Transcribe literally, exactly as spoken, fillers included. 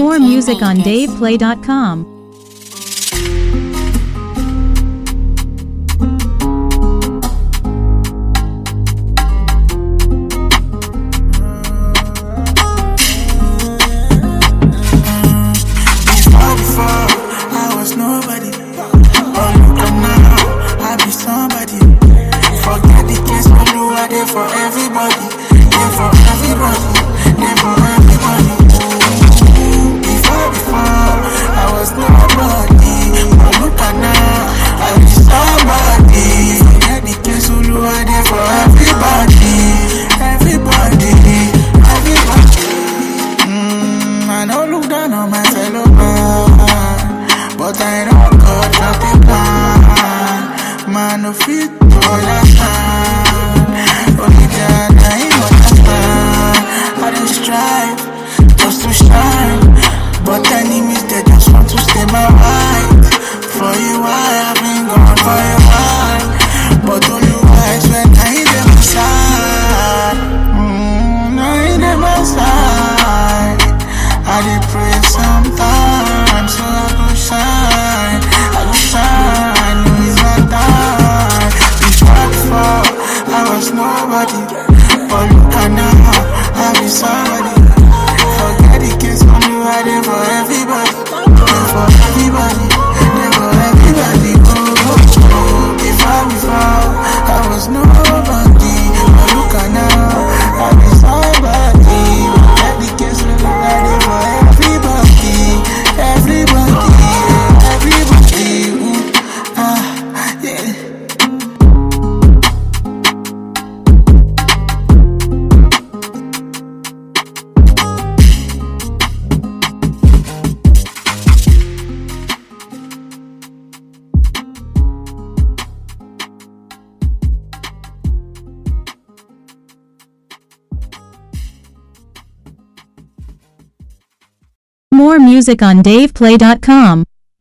More music on dave play dot com. For everybody, yeah, for everybody, yeah, for everybody. Before, before, I was nobody, but look at now, I be somebody. Forget the case, Ulu, I there for everybody, everybody, everybody. Mm, I don't look down on my fellow man, but I know God got the plan. Man, no fit to understand. Only that I understand. I don't strive just to shine, but enemies they just want to stay my right. For you I have been gone for a while, but only wise when I ain't them inside. Mm, I ain't them inside. I did pray sometimes so I go shine, I go shine. No, it's not time. Before, before I was nobody, but look at now, I be somebody. Forget the case, only I there for everybody, there for everybody, there for everybody. Oh, oh, oh. Before, before, I was nobody, but look at now, I be somebody. Forget the case, only I there for everybody, everybody, everybody. Ooh, ah, yeah. More music on dave play dot com.